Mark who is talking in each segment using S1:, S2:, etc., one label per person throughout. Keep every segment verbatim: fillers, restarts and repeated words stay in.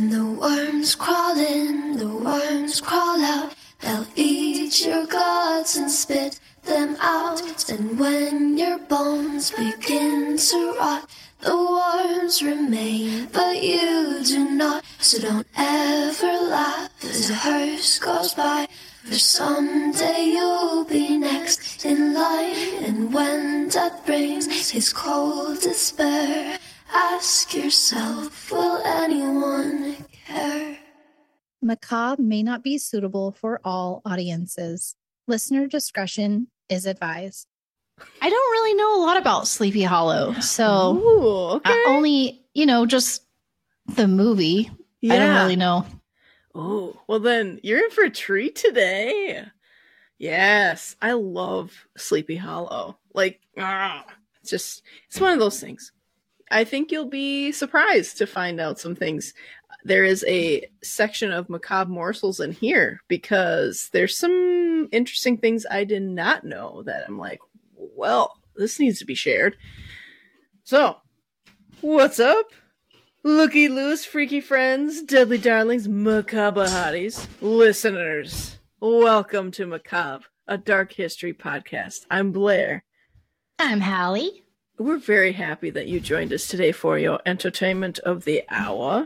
S1: The worms crawl in, the worms crawl out. They'll eat your guts and spit them out. And when your bones begin to rot, the worms remain, but you do not. So don't ever laugh as a hearse goes by, for someday you'll be next in line. And when death brings his cold despair, ask yourself, will anyone care?
S2: Macabre may not be suitable for all audiences. Listener discretion is advised. I don't really know a lot about Sleepy Hollow, so
S3: Ooh, okay.
S2: uh, only, you know, just the movie.
S3: Yeah.
S2: I don't really know.
S3: Oh, well then, you're in for a treat today. Yes, I love Sleepy Hollow. Like, ah, it's just, it's one of those things. I think you'll be surprised to find out some things. There is a section of Macabre Morsels in here because there's some interesting things I did not know that I'm like, well, this needs to be shared. So, what's up? Looky loose, freaky friends, deadly darlings, macabre hotties, listeners. Welcome to Macabre, a dark history podcast. I'm Blair.
S2: I'm Hallie.
S3: We're very happy that you joined us today for your entertainment of the hour.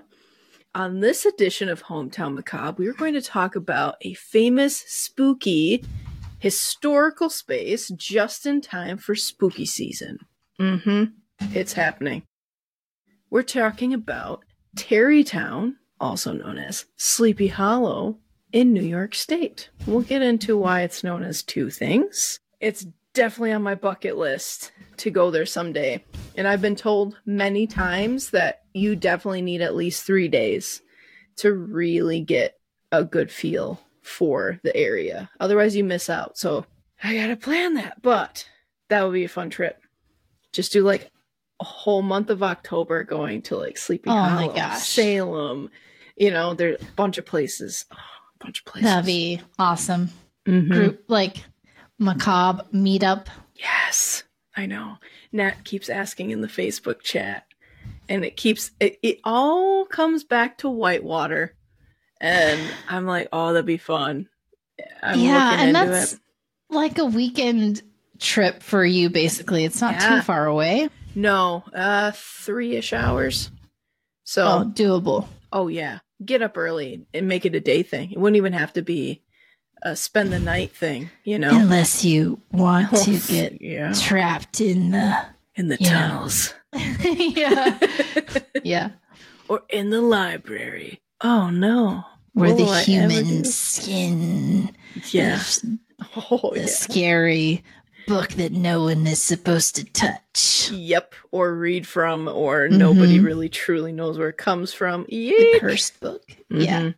S3: On this edition of Hometown Macabre, we are going to talk about a famous, spooky, historical space just in time for spooky season. Mm-hmm. It's happening. We're talking about Tarrytown, also known as Sleepy Hollow, in New York State. We'll get into why it's known as two things. It's definitely on my bucket list to go there someday. And I've been told many times that you definitely need at least three days to really get a good feel for the area. Otherwise you miss out. So I gotta plan that. But that would be a fun trip. Just do like a whole month of October going to like Sleepy
S2: Oh
S3: Hollow,
S2: my gosh.
S3: Salem. You know, there's a bunch of places. Oh, a bunch of places.
S2: That'd be awesome.
S3: Mhm.
S2: Group, like, macabre meetup.
S3: Yes, I know. Nat keeps asking in the Facebook chat, and it keeps it, it all comes back to Whitewater, and I'm like, oh, that'd be fun. I'm
S2: yeah,
S3: looking
S2: and
S3: into
S2: that's
S3: it.
S2: like a weekend trip for you, basically. It's not
S3: Yeah.
S2: too far away.
S3: No, uh, three-ish hours. So,
S2: Oh,
S3: oh.
S2: doable.
S3: oh yeah, get up early and make it a day thing. It wouldn't even have to be a spend the night thing, you know.
S2: Unless you want to get
S3: yeah,
S2: trapped in the
S3: in the
S2: yeah.
S3: tunnels.
S2: yeah yeah
S3: Or in the library. Oh no.
S2: where
S3: What
S2: the
S3: will I ever do?
S2: human skin
S3: Yeah.
S2: is
S3: Oh
S2: the
S3: yeah.
S2: scary book that no one is supposed to touch.
S3: Yep. Or read from, or
S2: Mhm.
S3: nobody really truly knows where it comes from.
S2: The
S3: Yeek.
S2: cursed book. Yeah.
S3: Mhm.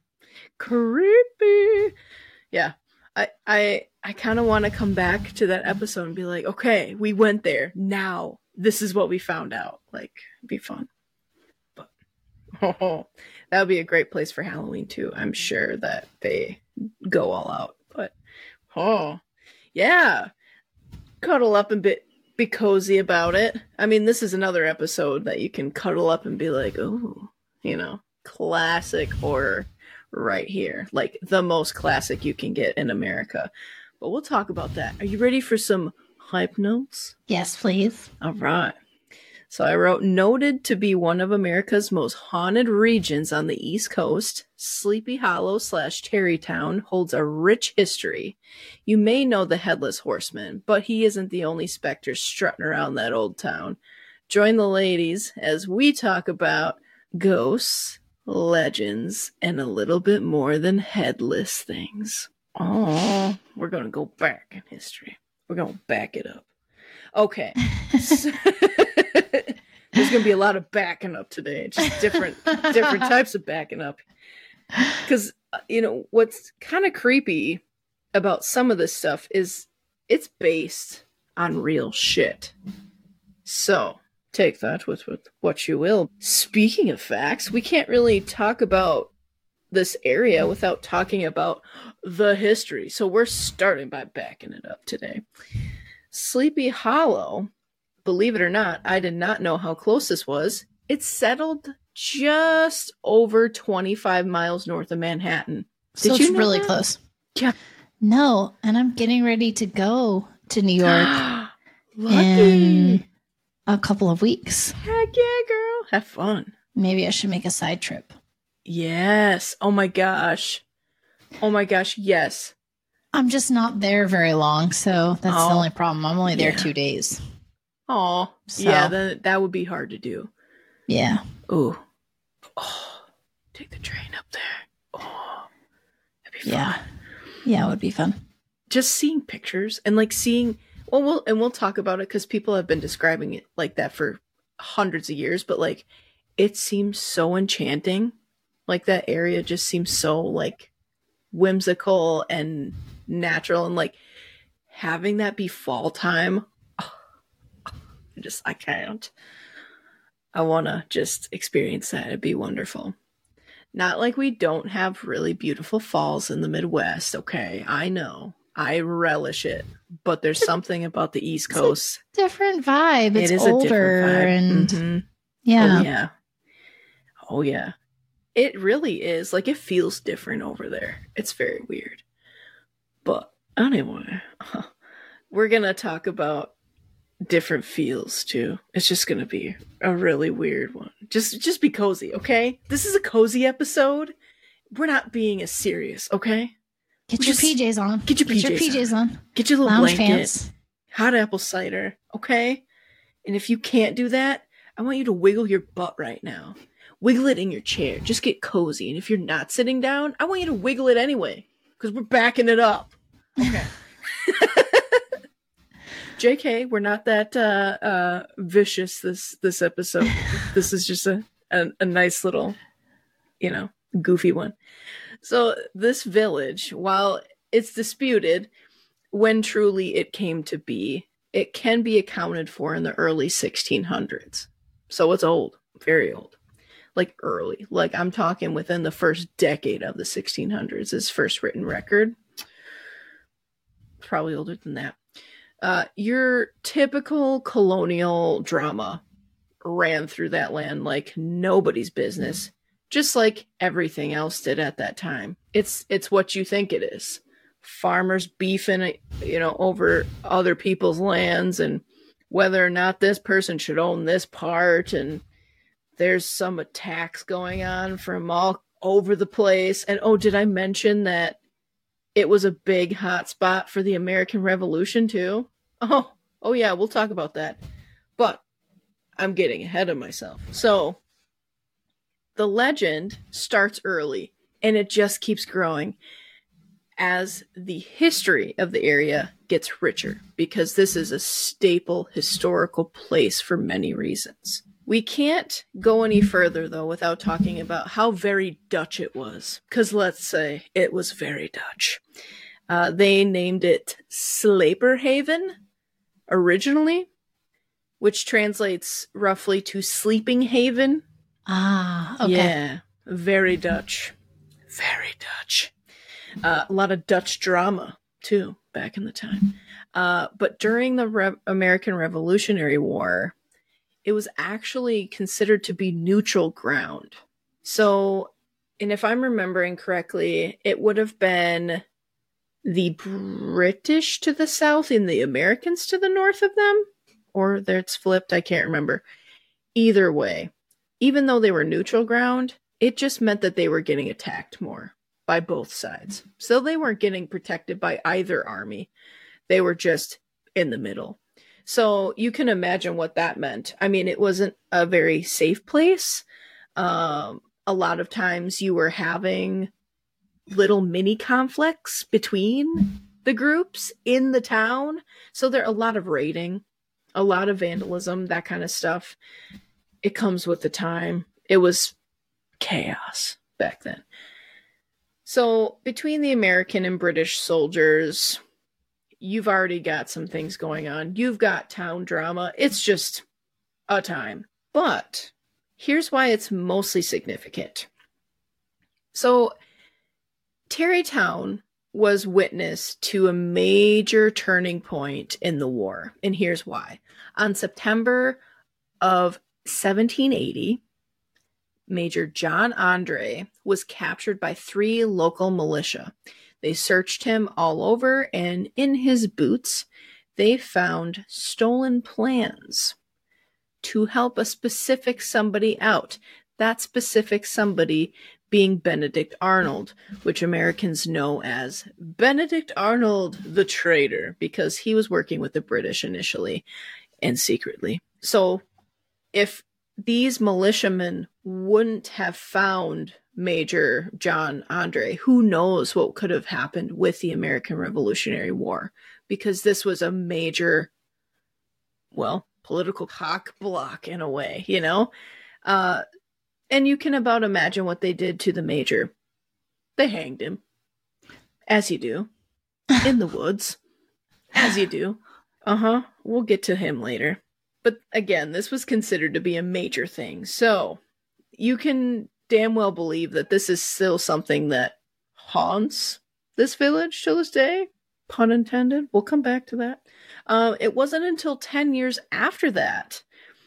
S3: Creepy. Yeah. I I I kind of want to come back to that episode and be like, okay, we went there. Now this is what we found out. Like, it'd be fun. But oh, that would be a great place for Halloween too. I'm sure that they go all out. But oh, yeah. Cuddle up and be, be cozy about it. I mean, this is another episode that you can cuddle up and be like, oh, you know, classic horror right here. Like the most classic you can get in America. But we'll talk about that. Are you ready for some hype notes?
S2: Yes, please.
S3: All right. So I wrote, noted to be one of America's most haunted regions on the East Coast, Sleepy Hollow slash Tarrytown holds a rich history. You may know the Headless Horseman, but he isn't the only specter strutting around that old town. Join the ladies as we talk about ghosts, legends, and a little bit more than headless things. Oh, we're going to go back in history. We're going to back it up. Okay. So- there's going to be a lot of backing up today. Just different different types of backing up. Because, you know, what's kind of creepy about some of this stuff is it's based on real shit. So, take that with, with what you will. Speaking of facts, we can't really talk about this area without talking about the history. So we're starting by backing it up today. Sleepy Hollow, believe it or not, I did not know how close this was. It's settled just over twenty-five miles north of Manhattan. Did
S2: so
S3: you
S2: it's
S3: know
S2: really
S3: that?
S2: close.
S3: Yeah.
S2: No, and I'm getting ready to go to New York
S3: Lucky.
S2: in a couple of weeks.
S3: Heck yeah, girl. Have fun.
S2: Maybe I should make a side trip.
S3: Yes. Oh my gosh. Oh my gosh. Yes.
S2: I'm just not there very long, so that's
S3: Oh,
S2: the only problem. I'm only there
S3: yeah.
S2: two days.
S3: Oh,
S2: So-
S3: yeah. Then that would be hard to do.
S2: Yeah.
S3: Ooh. Oh, take the train up there. Oh, that'd be fun.
S2: Yeah. Yeah, it would be fun.
S3: Just seeing pictures and like seeing, well, we'll and we'll talk about it because people have been describing it like that for hundreds of years, but like it seems so enchanting. Like that area just seems so like whimsical and natural, and like having that be fall time. Oh, I just I can't. I want to just experience that. It'd be wonderful. Not like we don't have really beautiful falls in the Midwest. Okay, I know. I relish it. But there's something about the East Coast.
S2: Different vibe. It's
S3: it is
S2: older
S3: a different vibe.
S2: and
S3: Mhm.
S2: yeah.
S3: Oh, yeah. Oh, yeah. It really is. Like, it feels different over there. It's very weird. But anyway, we're going to talk about different feels too. It's just going to be a really weird one. Just just be cozy, okay? This is a cozy episode. We're not being as serious, okay?
S2: Get
S3: We
S2: your
S3: just-
S2: P Js on.
S3: Get your
S2: Get your
S3: P Js
S2: P Js on.
S3: Get your little
S2: Lounge
S3: blanket,
S2: pants.
S3: hot apple cider, okay? And if you can't do that, I want you to wiggle your butt right now. Wiggle it in your chair. Just get cozy. And if you're not sitting down, I want you to wiggle it anyway, because we're backing it up. Okay. J K, we're not that uh, uh, vicious this this episode. This is just a, a a nice little, you know, goofy one. So this village, while it's disputed when truly it came to be, it can be accounted for in the early sixteen hundreds. So it's old, very old. Like early. Like I'm talking within the first decade of the sixteen hundreds, is first written record. Probably older than that. Uh, your typical colonial drama ran through that land like nobody's business, just like everything else did at that time. It's it's what you think it is. Farmers beefing, you know, over other people's lands and whether or not this person should own this part, and there's some attacks going on from all over the place. And oh, did I mention that it was a big hot spot for the American Revolution too? Oh, oh yeah, we'll talk about that. But I'm getting ahead of myself. So the legend starts early and it just keeps growing as the history of the area gets richer, because this is a staple historical place for many reasons. We can't go any further, though, without talking about how very Dutch it was. Because let's say it was very Dutch. Uh, they named it Slaperhaven originally, which translates roughly to sleeping haven.
S2: Ah, okay.
S3: Yeah, very Dutch. Very Dutch. Uh, a lot of Dutch drama, too, back in the time. Uh, but during the Re- American Revolutionary War, it was actually considered to be neutral ground. So, and if I'm remembering correctly, it would have been the British to the south and the Americans to the north of them, or it's flipped, I can't remember. Either way, even though they were neutral ground, it just meant that they were getting attacked more by both sides. So they weren't getting protected by either army. They were just in the middle. So you can imagine what that meant. I mean, it wasn't a very safe place. Um, a lot of times you were having little mini conflicts between the groups in the town. So there are a lot of raiding, a lot of vandalism, that kind of stuff. It comes with the time. It was chaos back then. So between the American and British soldiers, you've already got some things going on. You've got town drama. It's just a time. But here's why it's mostly significant. So Tarrytown was witness to a major turning point in the war. And here's why. On September of seventeen eighty, Major John Andre was captured by three local militia. They searched him all over, and in his boots, they found stolen plans to help a specific somebody out. That specific somebody being Benedict Arnold, which Americans know as Benedict Arnold the traitor, because he was working with the British initially and secretly. So if these militiamen wouldn't have found Major John Andre, who knows what could have happened with the American Revolutionary War, because this was a major, well, political cock block in a way, you know? Uh, and you can about imagine what they did to the major. They hanged him, as you do, in the woods, as you do. Uh-huh, we'll get to him later. But again, this was considered to be a major thing, so you can damn well believe that this is still something that haunts this village to this day. Pun intended. We'll come back to that. Uh, it wasn't until ten years after that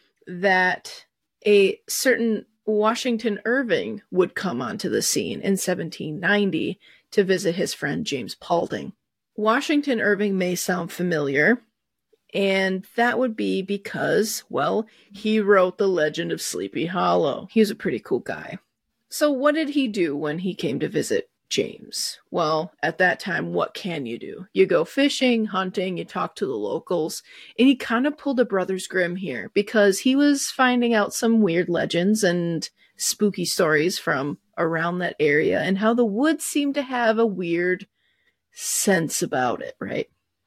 S3: that a certain Washington Irving would come onto the scene in seventeen ninety to visit his friend James Paulding. Washington Irving may sound familiar, and that would be because, well, he wrote The Legend of Sleepy Hollow. He was a pretty cool guy. So what did he do when he came to visit James? Well, at that time, what can you do? You go fishing, hunting, you talk to the locals, and he kind of pulled a Brothers Grimm here because he was finding out some weird legends and spooky stories from around that area and how the woods seemed to have a weird sense about it, right?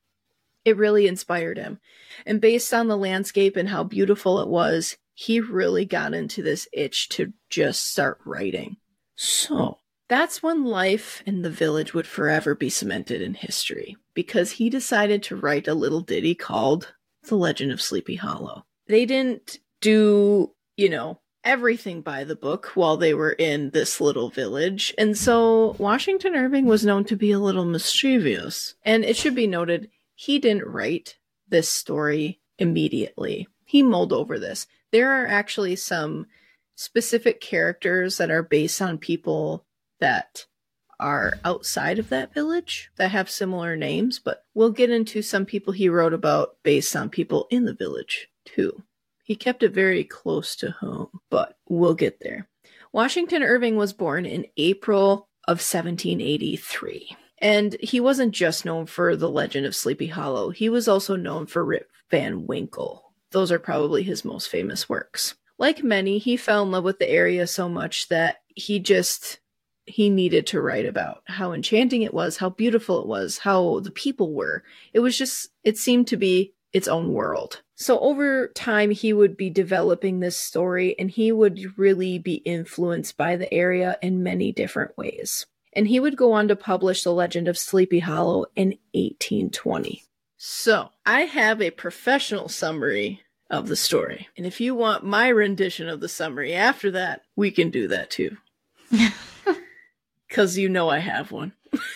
S3: It really inspired him. And based on the landscape and how beautiful it was, he really got into this itch to just start writing. So that's when life in the village would forever be cemented in history, because he decided to write a little ditty called The Legend of Sleepy Hollow. They didn't do, you know, everything by the book while they were in this little village. And so Washington Irving was known to be a little mischievous. And it should be noted, he didn't write this story immediately. He mulled over this. There are actually some specific characters that are based on people that are outside of that village that have similar names, but we'll get into some people he wrote about based on people in the village too. He kept it very close to home, but we'll get there. Washington Irving was born in April of seventeen eighty-three. And he wasn't just known for The Legend of Sleepy Hollow. He was also known for Rip Van Winkle. Those are probably his most famous works. Like many, he fell in love with the area so much that he just, he needed to write about how enchanting it was, how beautiful it was, how the people were. It was just, it seemed to be its own world. So over time, he would be developing this story, and he would really be influenced by the area in many different ways. And he would go on to publish The Legend of Sleepy Hollow in eighteen twenty. So, I have a professional summary of the story. And if you want my rendition of the summary after that, we can do that too. Because you know I have one.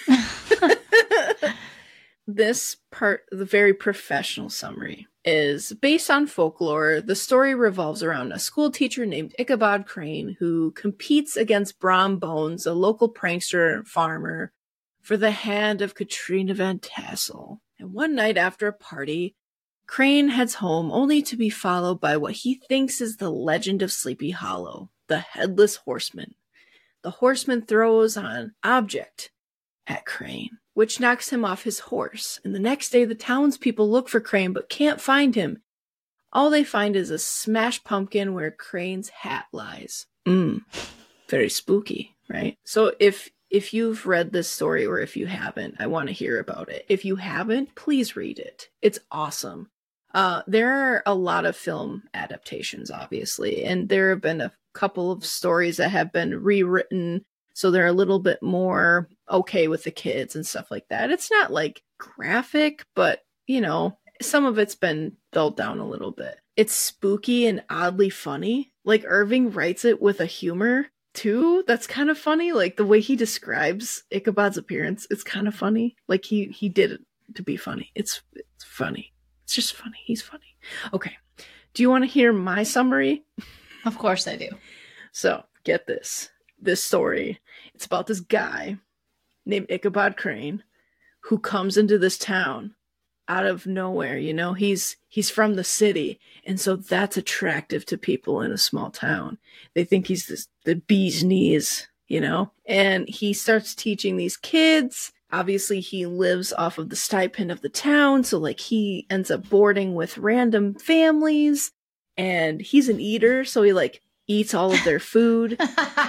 S3: This part, the very professional summary, is based on folklore. The story revolves around a school teacher named Ichabod Crane who competes against Brom Bones, a local prankster and farmer, for the hand of Katrina Van Tassel. And one night after a party, Crane heads home only to be followed by what he thinks is the legend of Sleepy Hollow, the Headless Horseman. The horseman throws an object at Crane, which knocks him off his horse. And the next day, the townspeople look for Crane but can't find him. All they find is a smashed pumpkin where Crane's hat lies. Mmm, very spooky, right? So if if you've read this story or if you haven't, I want to hear about it. If you haven't, please read it. It's awesome. Uh, there are a lot of film adaptations, obviously, and there have been a couple of stories that have been rewritten so they're a little bit more okay with the kids and stuff like that. It's not like graphic, but, you know, some of it's been dulled down a little bit. It's spooky and oddly funny. Like, Irving writes it with a humor, too. That's kind of funny. Like, the way he describes Ichabod's appearance, it's kind of funny. Like, he, he did it to be funny. It's, it's funny. It's just funny. He's funny. Okay. Do you want to hear my summary?
S2: Of course I do.
S3: So, get this, this story. It's about this guy named Ichabod Crane who comes into this town out of nowhere. You know, he's he's from the city, and so that's attractive to people in a small town. They think he's this, the bee's knees, you know, and he starts teaching these kids. Obviously, he lives off of the stipend of the town, so like he ends up boarding with random families, and he's an eater, so he like eats all of their food.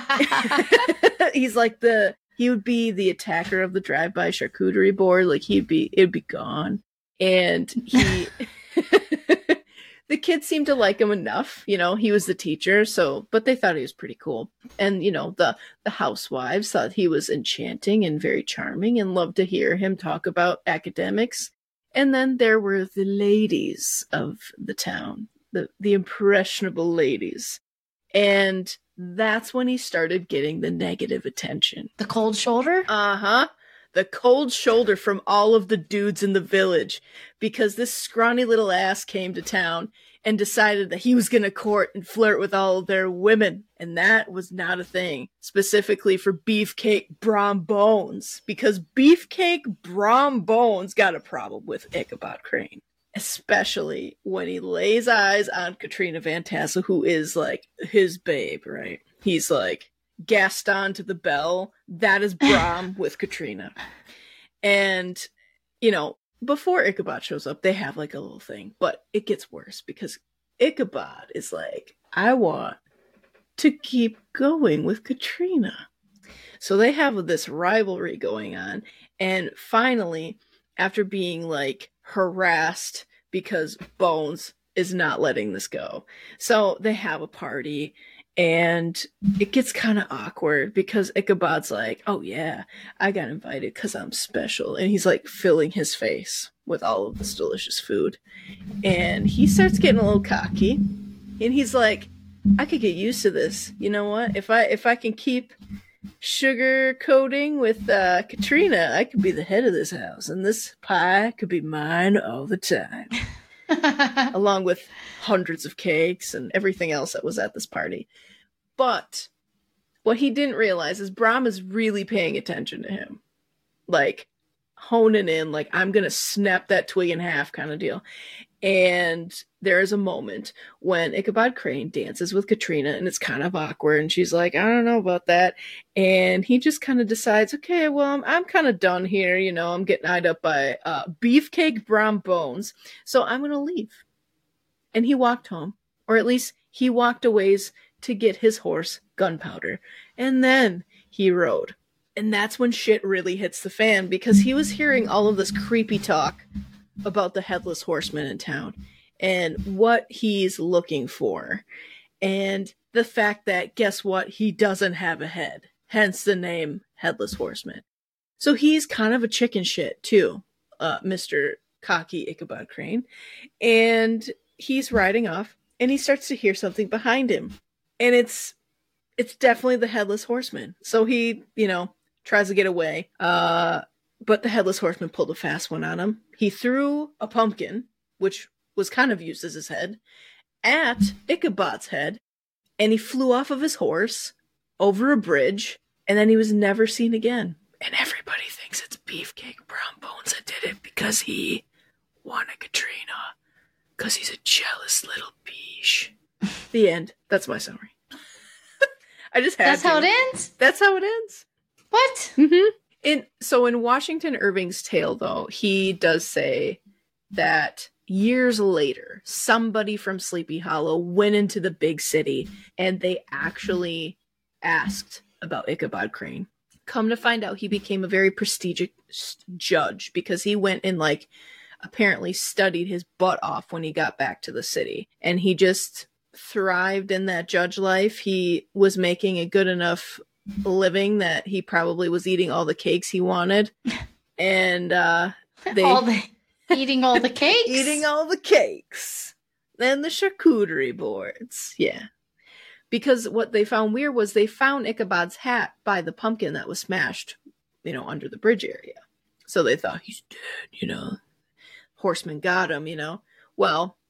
S3: He's like the he would be the attacker of the drive-by charcuterie board. Like he'd be it'd be gone. And he, the kids seemed to like him enough, you know, he was the teacher, so, but they thought he was pretty cool. And, you know, the, the housewives thought he was enchanting and very charming and loved to hear him talk about academics. And then there were the ladies of the town, the, the impressionable ladies. And that's when he started getting the negative attention.
S2: The cold shoulder?
S3: Uh-huh. The cold shoulder from all of the dudes in the village, because this scrawny little ass came to town and decided that he was going to court and flirt with all of their women. And that was not a thing, specifically for Beefcake Brom Bones, because Beefcake Brom Bones got a problem with Ichabod Crane, especially when he lays eyes on Katrina Van Tassel, who is like his babe, right? He's like, Gaston to the Bell, that is Brom with Katrina. And, you know, before Ichabod shows up, they have like a little thing, but it gets worse because Ichabod is like, I want to keep going with Katrina. So they have this rivalry going on. And finally, after being like harassed because Bones is not letting this go, so they have a party. And it gets kind of awkward because Ichabod's like, oh yeah, I got invited because I'm special. And he's like filling his face with all of this delicious food. And he starts getting a little cocky. And he's like, I could get used to this. You know what? If I if I can keep sugar coating with uh, Katrina, I could be the head of this house. And this pie could be mine all the time. Along with hundreds of cakes and everything else that was at this party. But what he didn't realize is Brom is really paying attention to him. Like, honing in, like, I'm going to snap that twig in half kind of deal. And there is a moment when Ichabod Crane dances with Katrina, and it's kind of awkward, and she's like, I don't know about that. And he just kind of decides, okay, well, I'm, I'm kind of done here. You know, I'm getting eyed up by uh, Beefcake Brom Bones, so I'm going to leave. And he walked home, or at least he walked a ways to get his horse Gunpowder. And then he rode. And that's when shit really hits the fan, because he was hearing all of this creepy talk about the Headless Horseman in town and what he's looking for. And the fact that, guess what? He doesn't have a head. Hence the name Headless Horseman. So he's kind of a chicken shit too, uh, Mister Cocky Ichabod Crane. And he's riding off and he starts to hear something behind him. And it's it's definitely the Headless Horseman. So he, you know, tries to get away. Uh, but the Headless Horseman pulled a fast one on him. He threw a pumpkin, which was kind of used as his head, at Ichabod's head. And he flew off of his horse over a bridge. And then he was never seen again. And everybody thinks it's Beefcake Brom Bones that did it because he wanted Katrina. Because he's a jealous little beesh. The end. That's my summary. I just had
S2: That's
S3: to.
S2: how it ends?
S3: That's how it ends.
S2: What?
S3: Mm-hmm. In, so in Washington Irving's tale, though, he does say that years later, somebody from Sleepy Hollow went into the big city and they actually asked about Ichabod Crane. Come to find out, he became a very prestigious judge because he went and, like, apparently studied his butt off when he got back to the city. And he just thrived in that judge life. He was making a good enough living that he probably was eating all the cakes he wanted. And uh, they...
S2: all the, eating all the cakes?
S3: Eating all the cakes. And the charcuterie boards. Yeah. Because what they found weird was they found Ichabod's hat by the pumpkin that was smashed, you know, under the bridge area. So they thought, he's dead, you know. Horseman got him, you know. Well,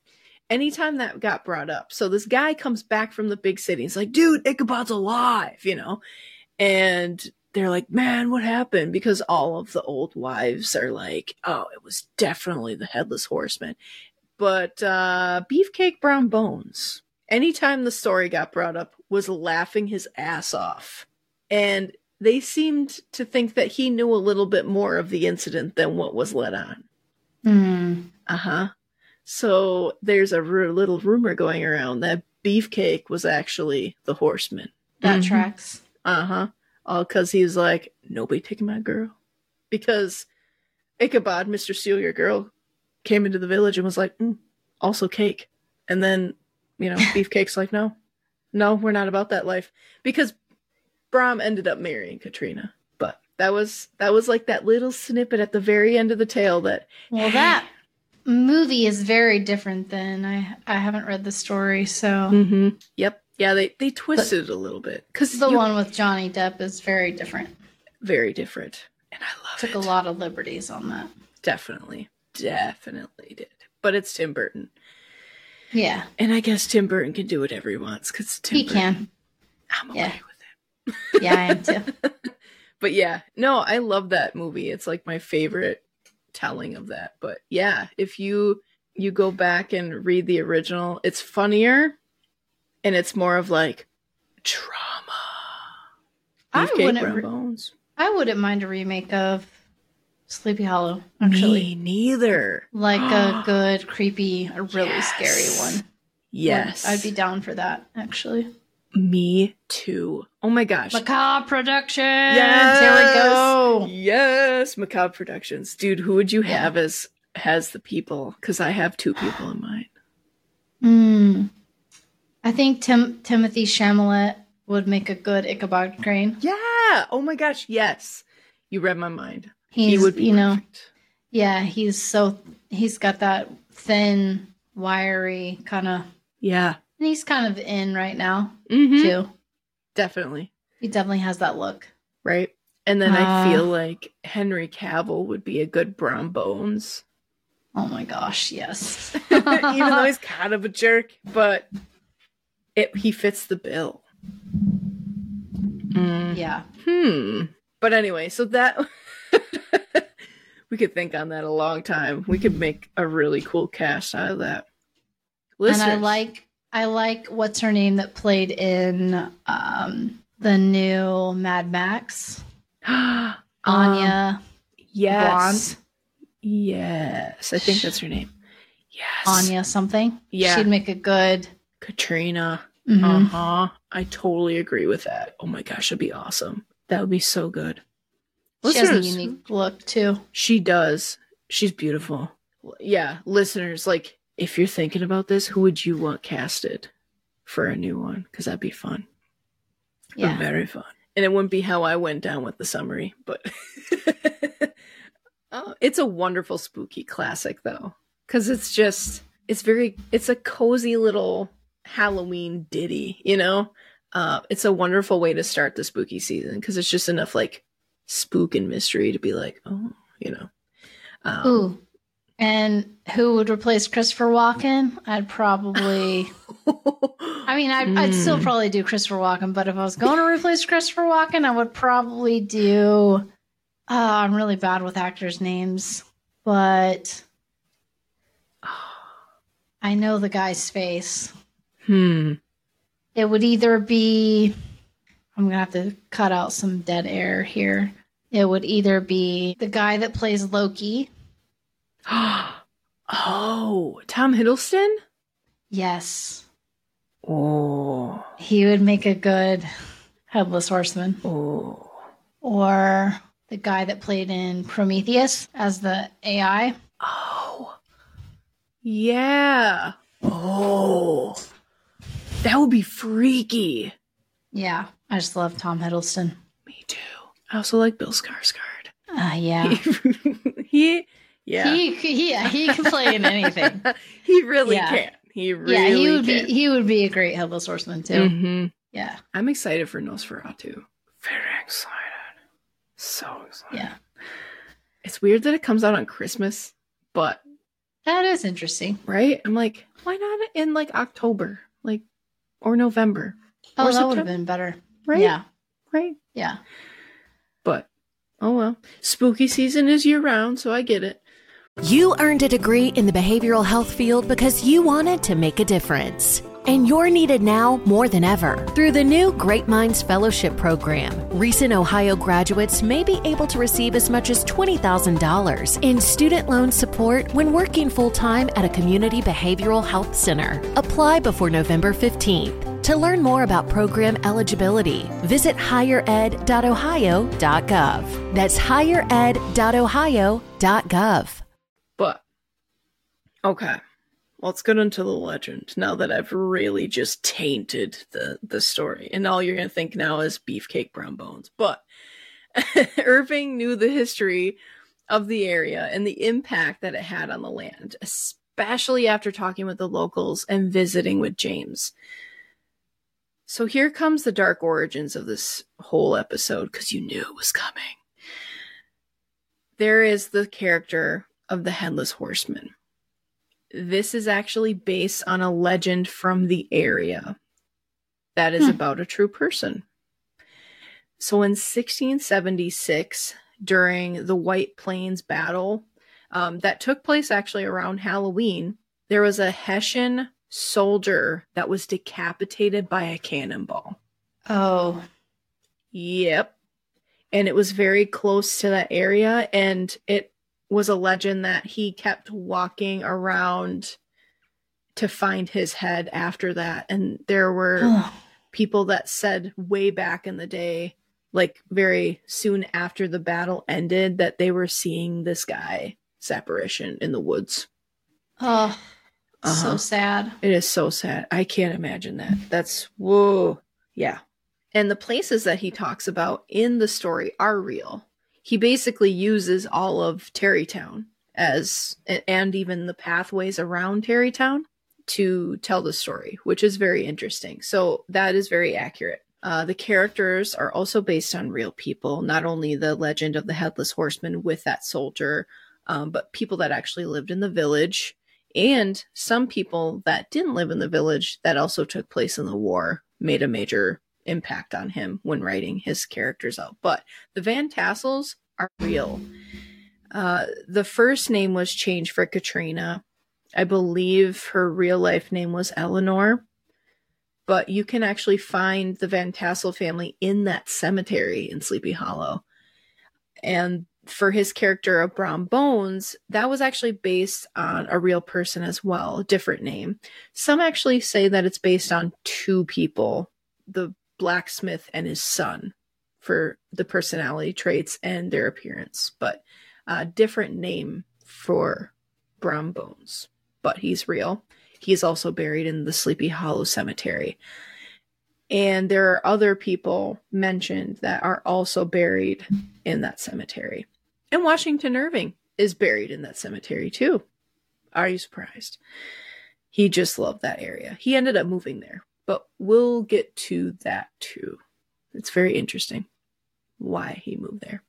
S3: anytime that got brought up, so this guy comes back from the big city. He's like, dude, Ichabod's alive, you know? And they're like, man, what happened? Because all of the old wives are like, oh, it was definitely the Headless Horseman. But uh, Beefcake Brown Bones, anytime the story got brought up, was laughing his ass off. And they seemed to think that he knew a little bit more of the incident than what was let on.
S2: Mm.
S3: Uh-huh. So there's a r- little rumor going around that Beefcake was actually the horseman.
S2: That
S3: Mhm.
S2: tracks.
S3: Uh-huh. All because he was like, nobody taking my girl. Because Ichabod, Mister Steal Your Girl, came into the village and was like, mm, also cake. And then, you know, Beefcake's like, no, no, we're not about that life. Because Brom ended up marrying Katrina. But that was, that was like that little snippet at the very end of the tale that...
S2: Well, that movie is very different than... I I haven't read the story, so...
S3: Mm-hmm. Yep. Yeah, they, they twisted it a little bit. Because
S2: the one with Johnny Depp is very different.
S3: Very different. And I love
S2: Took
S3: it.
S2: a lot of liberties on that.
S3: Definitely. Definitely did. But it's Tim Burton.
S2: Yeah.
S3: And I guess Tim Burton can do whatever he wants because Tim
S2: He
S3: Burton.
S2: can.
S3: I'm okay
S2: Yeah.
S3: with it.
S2: Yeah, I am too.
S3: But yeah, no, I love that movie. It's like my favorite telling of that. But yeah, if you you go back and read the original, it's funnier and it's more of like trauma.
S2: I
S3: Beefcake
S2: wouldn't
S3: Brown
S2: re-
S3: Bones.
S2: I wouldn't mind a remake of Sleepy Hollow, actually.
S3: Me neither.
S2: Like a good, creepy, a really
S3: Yes.
S2: scary one.
S3: Yes.
S2: I'd be down for that, actually.
S3: Me too. Oh my gosh.
S2: Macabre Productions!
S3: Yes!
S2: Here we go!
S3: Yes, Macabre Productions. Dude, who would you
S2: Yeah.
S3: have as has the people? Because I have two people in mind.
S2: Hmm. I think Tim Timothy Chalamet would make a good Ichabod Crane.
S3: Yeah. Oh my gosh. Yes. You read my mind.
S2: He's,
S3: he would be
S2: you know,
S3: perfect.
S2: yeah, he's so, he's got that thin, wiry kind of,
S3: Yeah.
S2: and he's kind of in right now,
S3: Mm-hmm.
S2: too.
S3: Definitely.
S2: He definitely has that look.
S3: Right. And then I
S2: Uh,
S3: feel like Henry Cavill would be a good Brown Bones.
S2: Oh my gosh, yes.
S3: Even though he's kind of a jerk, but it he fits the bill. Mm.
S2: Yeah.
S3: Hmm. But anyway, so that we could think on that a long time. We could make a really cool cast out of that. Listeners.
S2: And I like I like what's her name that played in um the new Mad Max.
S3: Um,
S2: Anya.
S3: yes. Yes. I think that's her name. Yes.
S2: Anya something.
S3: Yeah.
S2: She'd make a good
S3: Katrina.
S2: Mhm.
S3: Uh-huh. I totally agree with that. Oh my gosh, that'd be awesome. That would be so good.
S2: She has a
S3: Listeners,
S2: unique look too.
S3: She does. She's beautiful. Yeah, listeners, like, if you're thinking about this, who would you want casted for a new one? Because that'd be fun.
S2: Yeah.
S3: Very fun. And it wouldn't be how I went down with the summary, but oh, it's a wonderful spooky classic, though. Because it's just, it's very, it's a cozy little Halloween ditty, you know? Uh, it's a wonderful way to start the spooky season because it's just enough, like, spook and mystery to be like, oh, you know. Um,
S2: Ooh. And who would replace Christopher Walken? I'd probably I mean I'd, I'd still
S3: Mm.
S2: probably do Christopher Walken, but if I was going to replace Christopher Walken, I would probably do uh, I'm really bad with actors' names, but I know the guy's face.
S3: Hmm.
S2: It would either be I'm gonna have to cut out some dead air here. It would either be the guy that plays Loki.
S3: Oh, Tom Hiddleston?
S2: Yes.
S3: Oh.
S2: He would make a good Headless Horseman.
S3: Oh.
S2: Or the guy that played in Prometheus as the A I.
S3: Oh. Yeah. Oh. That would be freaky.
S2: Yeah, I just love Tom Hiddleston.
S3: Me too. I also like Bill Skarsgård.
S2: Uh, yeah.
S3: he, yeah.
S2: He, he, yeah, he can play in anything.
S3: he really
S2: Yeah.
S3: can. He really
S2: yeah, he would
S3: can.
S2: be he would be a great Headless Horseman too.
S3: hmm
S2: Yeah.
S3: I'm excited for Nosferatu. Very excited. So excited.
S2: Yeah.
S3: It's weird that it comes out on Christmas, but
S2: That is interesting.
S3: Right? I'm like, why not in like October? Like, or November?
S2: Oh,
S3: or
S2: that would have been better.
S3: Right?
S2: Yeah.
S3: Right?
S2: Yeah.
S3: But, oh well. Spooky season is year round, so I get it.
S4: You earned a degree in the behavioral health field because you wanted to make a difference. And you're needed now more than ever. Through the new Great Minds Fellowship Program, recent Ohio graduates may be able to receive as much as twenty thousand dollars in student loan support when working full-time at a community behavioral health center. Apply before November fifteenth. To learn more about program eligibility, visit higher ed dot ohio dot gov. That's higher ed dot ohio dot gov.
S3: But, okay, let's get into the legend now that I've really just tainted the, the story. And all you're going to think now is Beefcake Brown Bones. But Irving knew the history of the area and the impact that it had on the land, especially after talking with the locals and visiting with James. So here comes the dark origins of this whole episode, because you knew it was coming. There is the character of the Headless Horseman. This is actually based on a legend from the area that is hmm. about a true person. So in sixteen seventy-six, during the White Plains battle um, that took place actually around Halloween, there was a Hessian soldier that was decapitated by a cannonball.
S2: Oh.
S3: Yep. And it was very close to that area, and it was a legend that he kept walking around to find his head after that. And there were people that said way back in the day, like very soon after the battle ended, that they were seeing this guy's apparition in the woods.
S2: Oh,
S3: uh-huh.
S2: So sad.
S3: It is so sad. I can't imagine that. That's, whoa. Yeah. And the places that he talks about in the story are real. He basically uses all of Tarrytown as, and even the pathways around Tarrytown to tell the story, which is very interesting. So that is very accurate. Uh, the characters are also based on real people, not only the legend of the Headless Horseman with that soldier, um, but people that actually lived in the village, and some people that didn't live in the village that also took place in the war made a major impact on him when writing his characters out. But the Van Tassels are real. Uh, the first name was changed for Katrina. I believe her real life name was Eleanor. But you can actually find the Van Tassel family in that cemetery in Sleepy Hollow. And for his character of Brown Bones, that was actually based on a real person as well, a different name. Some actually say that it's based on two people, the blacksmith and his son, for the personality traits and their appearance, but a different name for Brown Bones. But he's real. He's also buried in the Sleepy Hollow Cemetery. And there are other people mentioned that are also buried in that cemetery. And Washington Irving is buried in that cemetery too. Are you surprised? He just loved that area. He ended up moving there. But we'll get to that too. It's very interesting why he moved there.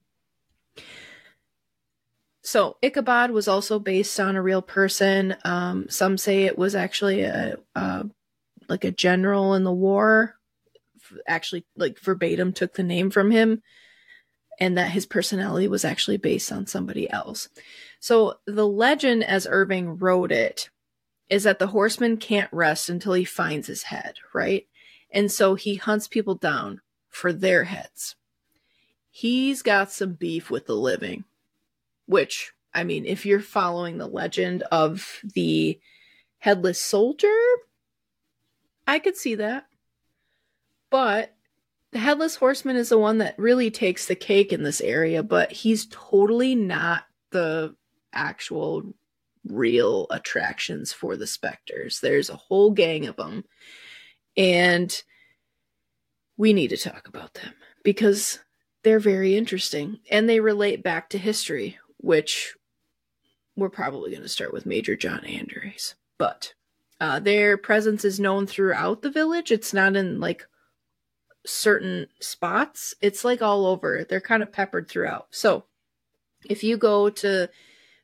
S3: So Ichabod was also based on a real person. Um, some say it was actually a, a like a general in the war. Actually, like verbatim took the name from him, and that his personality was actually based on somebody else. So the legend, as Irving wrote it, is that the horseman can't rest until he finds his head, right? And so he hunts people down for their heads. He's got some beef with the living, which, I mean, if you're following the legend of the Headless Soldier, I could see that. But the Headless Horseman is the one that really takes the cake in this area, but he's totally not the actual real attractions for the specters. There's a whole gang of them, and we need to talk about them because they're very interesting and they relate back to history, which we're probably going to start with Major John Andres. But uh, their presence is known throughout the village. It's not in like certain spots. It's like all over. They're kind of peppered throughout. So if you go to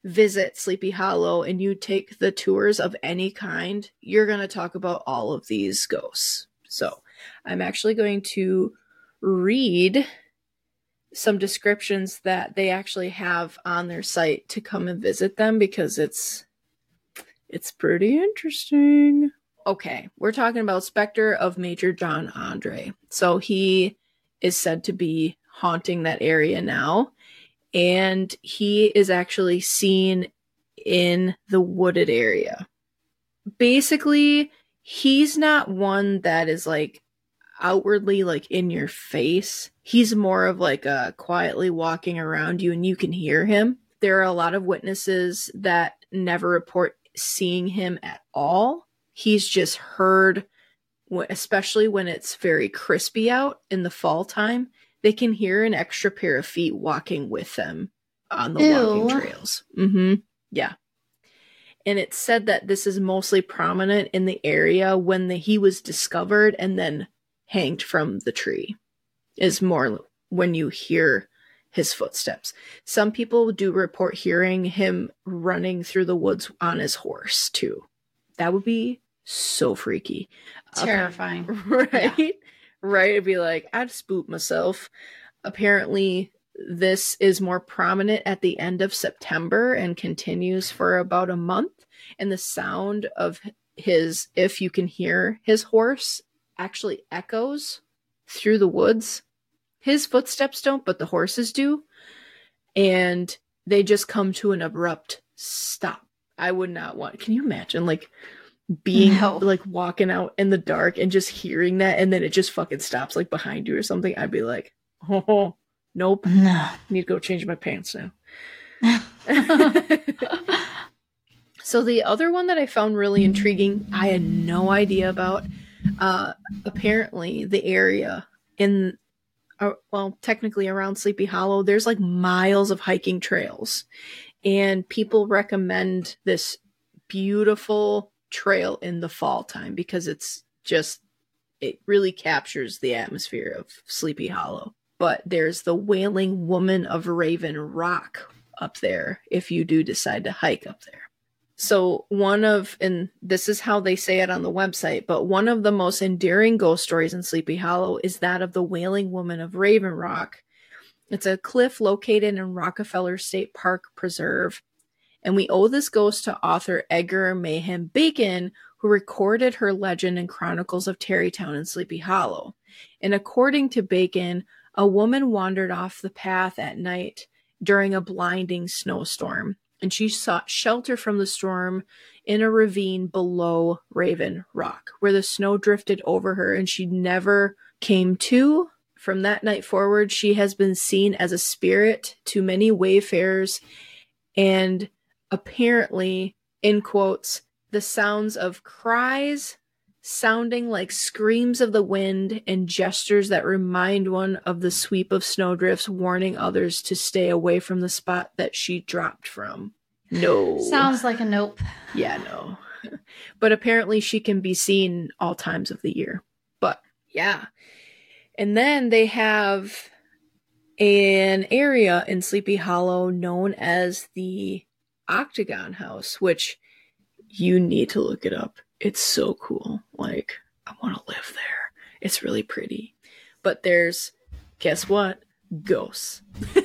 S3: visit Sleepy Hollow and you take the tours of any kind, you're going to talk about all of these ghosts. So I'm actually going to read some descriptions that they actually have on their site to come and visit them, because it's it's pretty interesting. Okay, we're talking about Spectre of Major John Andre. So he is said to be haunting that area now, and he is actually seen in the wooded area. Basically, he's not one that is like outwardly like in your face. He's more of like a quietly walking around you and you can hear him. There are a lot of witnesses that never report seeing him at all. He's just heard, especially when it's very crispy out in the fall time, they can hear an extra pair of feet walking with them on the
S2: Ew.
S3: walking trails. Mm-hmm. Yeah. And it's said that this is mostly prominent in the area when the, he was discovered and then hanged from the tree, is more when you hear his footsteps. Some people do report hearing him running through the woods on his horse too. That would be so freaky.
S2: Terrifying.
S3: Uh, right? Yeah. Right? It'd be like, I'd spook myself. Apparently, this is more prominent at the end of September and continues for about a month. And the sound of his, if you can hear his horse, actually echoes through the woods. His footsteps don't, but the horses do. And they just come to an abrupt stop. I would not want, can you imagine like being
S2: No.
S3: like walking out in the dark and just hearing that and then it just fucking stops like behind you or something? I'd be like, oh, nope.
S2: No.
S3: I need to go change my pants now. So the other one that I found really intriguing, I had no idea about. Uh, apparently the area in, uh, well, technically around Sleepy Hollow, there's like miles of hiking trails, and people recommend this beautiful trail in the fall time because it's just, it really captures the atmosphere of Sleepy Hollow. But there's the Wailing Woman of Raven Rock up there if you do decide to hike up there. So one of, and this is how they say it on the website, but one of the most endearing ghost stories in Sleepy Hollow is that of the Wailing Woman of Raven Rock. It's a cliff located in Rockefeller State Park Preserve. And we owe this ghost to author Edgar Mayhem Bacon, who recorded her legend in Chronicles of Tarrytown and Sleepy Hollow. And according to Bacon, a woman wandered off the path at night during a blinding snowstorm, and she sought shelter from the storm in a ravine below Raven Rock, where the snow drifted over her and she never came to. From that night forward, she has been seen as a spirit to many wayfarers, and apparently, in quotes, the sounds of cries sounding like screams of the wind and gestures that remind one of the sweep of snowdrifts, warning others to stay away from the spot that she dropped from. No.
S2: Sounds like a nope.
S3: Yeah, no. But apparently she can be seen all times of the year. But yeah. And then they have an area in Sleepy Hollow known as the Octagon House, which you need to look it up. It's so cool. Like, I want to live there. It's really pretty. But there's, guess what? Ghosts.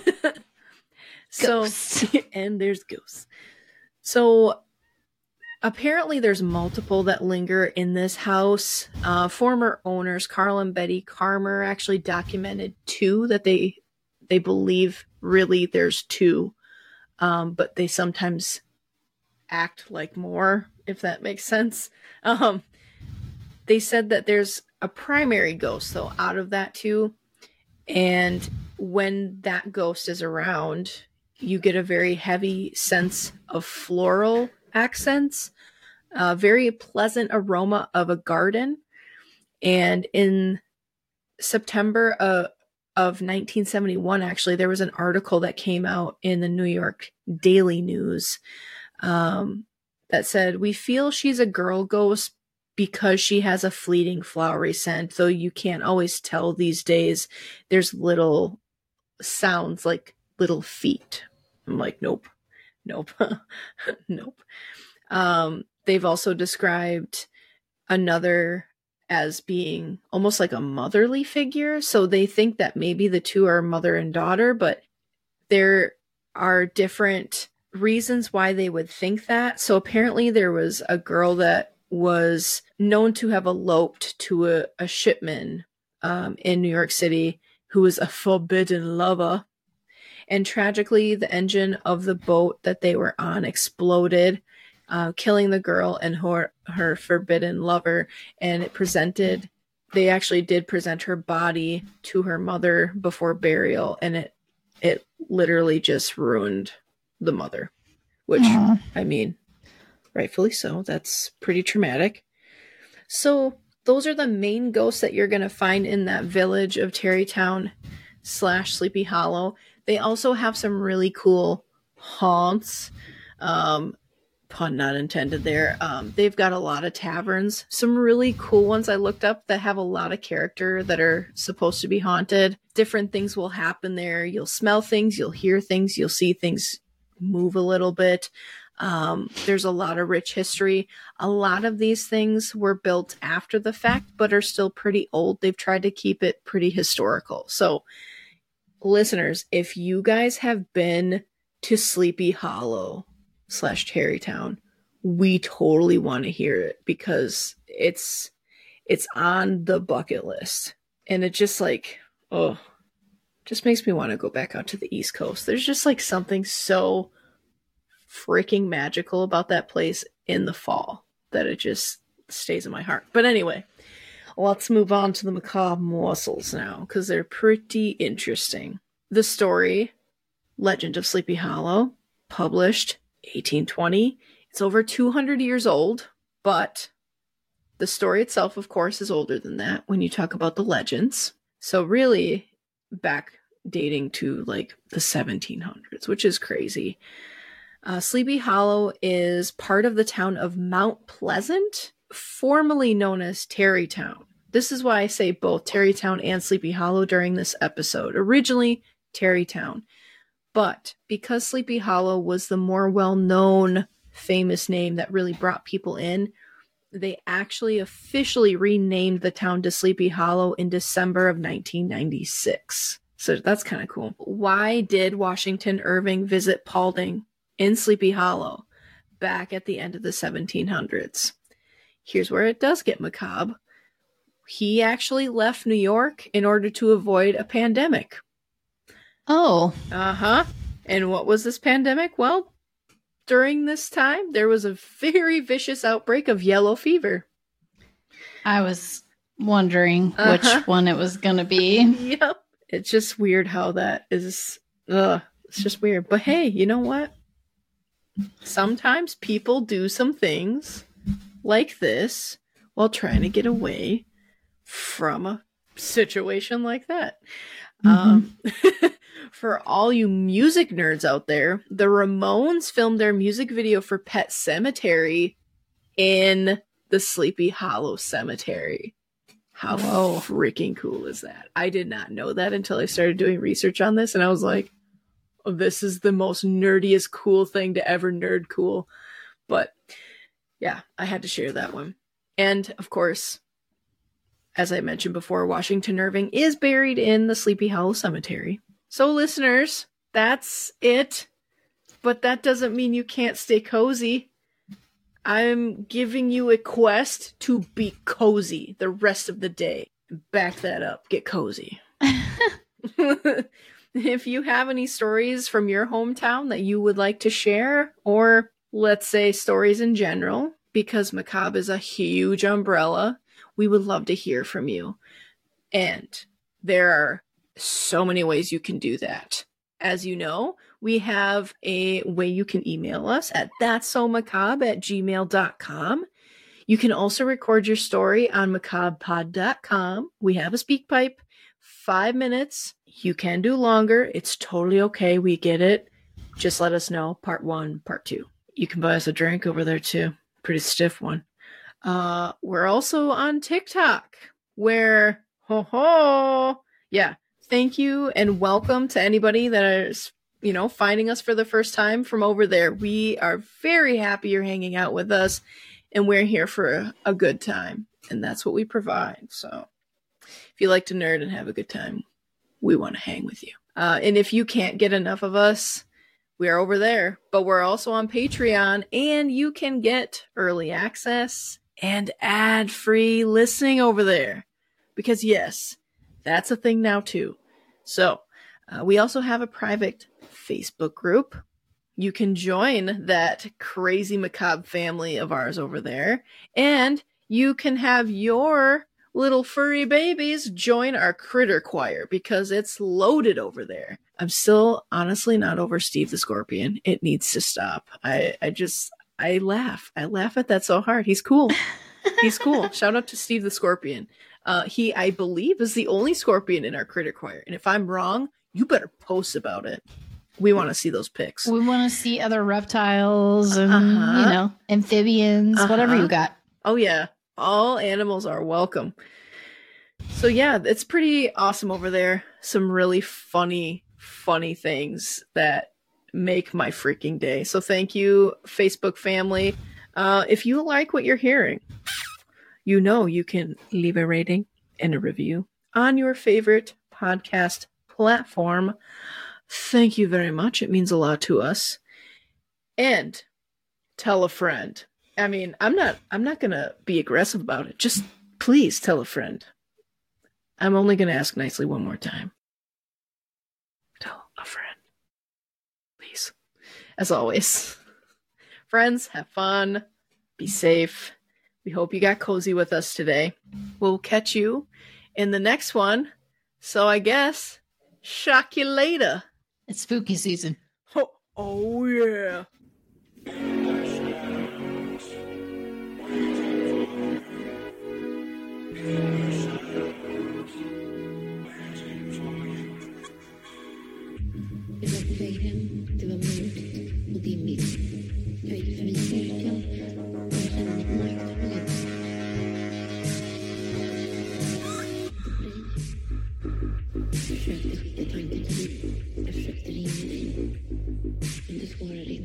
S3: So,
S2: Ghosts.
S3: and there's ghosts. So, apparently there's multiple that linger in this house. Uh, former owners, Carl and Betty Carmer, actually documented two that they they believe really there's two. Um, but they sometimes act like more, if that makes sense. Um, they said that there's a primary ghost, though, out of that too. And when that ghost is around, you get a very heavy sense of floral accents, a very pleasant aroma of a garden. And in September of, of nineteen seventy-one, actually, there was an article that came out in the New York Daily News um, that said, "We feel she's a girl ghost because she has a fleeting flowery scent, though you can't always tell these days. There's little sounds like little feet." I'm like, nope, Nope. Nope. Um, they've also described another as being almost like a motherly figure. So they think that maybe the two are mother and daughter, but there are different reasons why they would think that. So apparently there was a girl that was known to have eloped to a, a shipman um, in New York City who was a forbidden lover. And tragically, the engine of the boat that they were on exploded, uh, killing the girl and her, her forbidden lover. And it presented, they actually did present her body to her mother before burial. And it, it literally just ruined the mother, which, Aww. I mean, rightfully so. That's pretty traumatic. So those are the main ghosts that you're going to find in that village of Tarrytown slash Sleepy Hollow. They also have some really cool haunts. Um, pun not intended there. Um, they've got a lot of taverns. Some really cool ones I looked up that have a lot of character that are supposed to be haunted. Different things will happen there. You'll smell things. You'll hear things. You'll see things move a little bit. Um, there's a lot of rich history. A lot of these things were built after the fact, but are still pretty old. They've tried to keep it pretty historical. So listeners, if you guys have been to Sleepy Hollow slash Tarrytown, we totally want to hear it because it's it's on the bucket list. And it just like, oh, just makes me want to go back out to the East Coast. There's just like something so freaking magical about that place in the fall that it just stays in my heart. But anyway, let's move on to the macabre morsels now, because they're pretty interesting. The story, Legend of Sleepy Hollow, published eighteen twenty. It's over two hundred years old, but the story itself, of course, is older than that when you talk about the legends. So really back dating to like the seventeen hundreds, which is crazy. Uh, Sleepy Hollow is part of the town of Mount Pleasant, formerly known as Tarrytown. This is why I say both Tarrytown and Sleepy Hollow during this episode. Originally, Tarrytown. But because Sleepy Hollow was the more well-known, famous name that really brought people in, they actually officially renamed the town to Sleepy Hollow in December of nineteen ninety-six. So that's kind of cool. Why did Washington Irving visit Paulding in Sleepy Hollow back at the end of the seventeen hundreds? Here's where it does get macabre. He actually left New York in order to avoid a pandemic.
S2: Oh.
S3: Uh-huh. And what was this pandemic? Well, during this time, there was a very vicious outbreak of yellow fever.
S2: I was wondering
S3: uh-huh.
S2: which one it was going to be.
S3: Yep. It's just weird how that is. Ugh, it's just weird. But hey, you know what? Sometimes people do some things like this while trying to get away from a situation like that. Mm-hmm. Um, for all you music nerds out there, the Ramones filmed their music video for Pet Sematary in the Sleepy Hollow Cemetery. How Whoa. freaking cool is that? I did not know that until I started doing research on this, and I was like, oh, this is the most nerdiest cool thing to ever nerd cool. But yeah, I had to share that one. And of course, as I mentioned before, Washington Irving is buried in the Sleepy Hollow Cemetery. So listeners, that's it. But that doesn't mean you can't stay cozy. I'm giving you a quest to be cozy the rest of the day. Back that up. Get cozy. If you have any stories from your hometown that you would like to share, or let's say stories in general, because macabre is a huge umbrella, we would love to hear from you. And there are so many ways you can do that. As you know, we have a way you can email us at that's so macabre at gmail dot com. You can also record your story on macabre pod dot com. We have a speak pipe, five minutes. You can do longer. It's totally okay. We get it. Just let us know. Part one, part two. You can buy us a drink over there too. Pretty stiff one. Uh, we're also on TikTok where, ho ho, yeah. Thank you and welcome to anybody that is you know, finding us for the first time from over there. We are very happy you're hanging out with us, and we're here for a, a good time. And that's what we provide. So if you like to nerd and have a good time, we want to hang with you. Uh, and if you can't get enough of us, we are over there, but we're also on Patreon, and you can get early access and ad-free listening over there. Because yes, that's a thing now too. So uh, we also have a private Facebook group. You can join that crazy macabre family of ours over there, and you can have your little furry babies join our critter choir because it's loaded over there. I'm still honestly not over Steve the Scorpion. It needs to stop. I, I just, I laugh. I laugh at that so hard. He's cool. He's cool. Shout out to Steve the Scorpion. Uh, he, I believe, is the only scorpion in our critter choir. And if I'm wrong, you better post about it. We want to see those pics.
S2: We want to see other reptiles and,
S3: Uh-huh.
S2: you know, amphibians,
S3: Uh-huh.
S2: whatever you got.
S3: Oh, yeah. All animals are welcome. So, yeah, it's pretty awesome over there. Some really funny, funny things that make my freaking day. So thank you, Facebook family. Uh, if you like what you're hearing, you know you can leave a rating and a review on your favorite podcast platform. Thank you very much. It means a lot to us. And tell a friend. I mean, I'm not I'm not going to be aggressive about it. Just please tell a friend. I'm only going to ask nicely one more time. Tell a friend. Please. As always. Friends, have fun. Be safe. We hope you got cozy with us today. We'll catch you in the next one. So I guess, shock you later.
S2: It's spooky season.
S3: Oh, oh yeah.
S5: Evakuering till var mörkt och dimmigt. Jag gick för en cirkel och jag kände mitt marknadsliv. Jag försökte skicka tanken till dig. Jag försökte ringa dig. Men du svarade